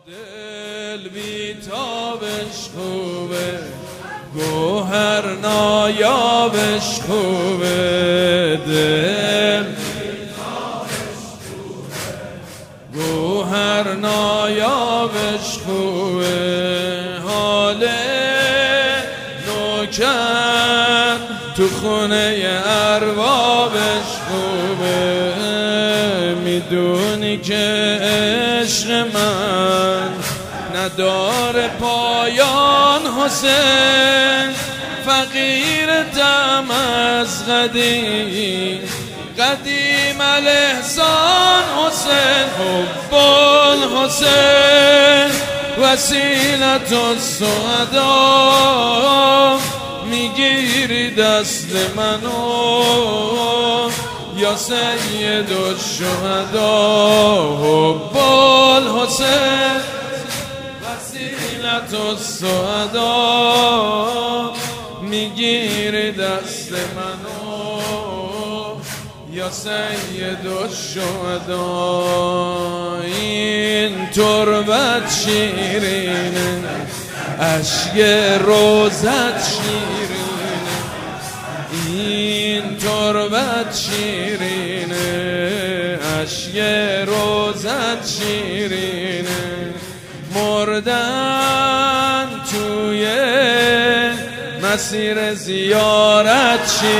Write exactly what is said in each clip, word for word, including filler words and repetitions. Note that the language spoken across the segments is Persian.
دل بیتابش خوبه، گوهر نایابش خوبه. دل بیتابش خوبه، گوهر نایابش خوبه. حال نوکر تو خونه اربابش خوبه. میدونی که عشق من نداره پایان حسین، فقیرتم از قدیم، قدیم الاحسان حسین. حب الحسین وسیلت السعدا، میگیری دست منو یا سید الشهدا. حب الحسین وسیلت السعدا، میگیری دست منو یا سید الشهدا. این تربت شیرینه، اشک روزت شیرینه. این تربت شیرینه، اشک روزت شیرینه. مردن توی مسیر زیارت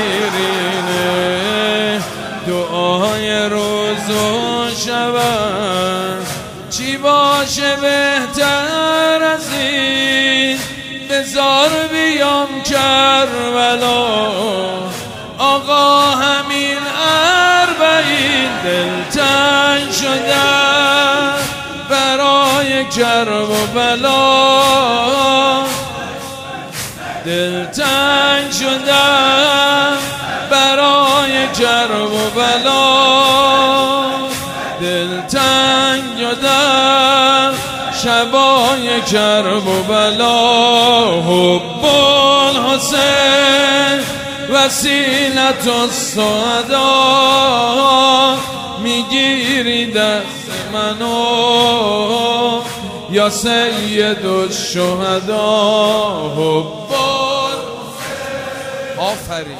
شیرینه. دعای روز و شب چی باشه بهتر از این، بذار بیام کربلا آقا همین اربعین. دلتنگ شدم برای کرب و بلا، دلتنگ شدم برای کرب و بلا. دلتنگ شدم شبای کرب و بلا. حب الحسین وسیلت السعدا، میگیری دست منو یا سید الشهدا. حب الحسین آفرین.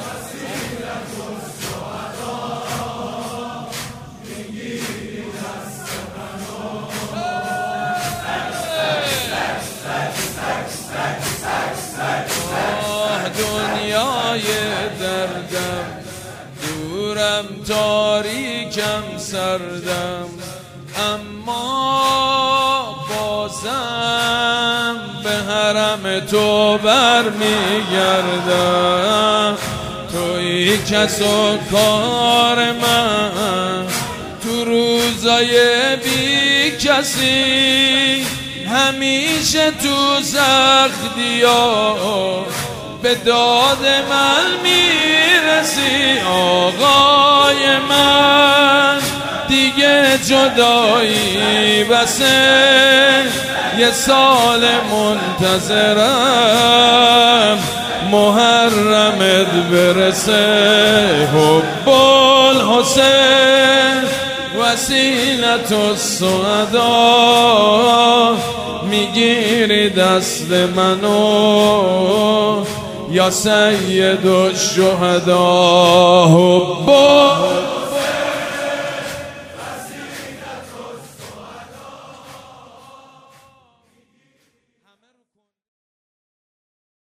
دنیای دردم دورم، تاریکم سردم، اما بازم به حرم تو برمیگردم. توی کس و کار من تو روزای بی کسی، همیشه تو سختی‌ها به داد من میرسی. آقای من دیگه جدایی بسه، یه سال منتظرم محرمت برسه. حب الحسین وسیلت السعدا، میگیری دست منو یا سید الشهدا. حب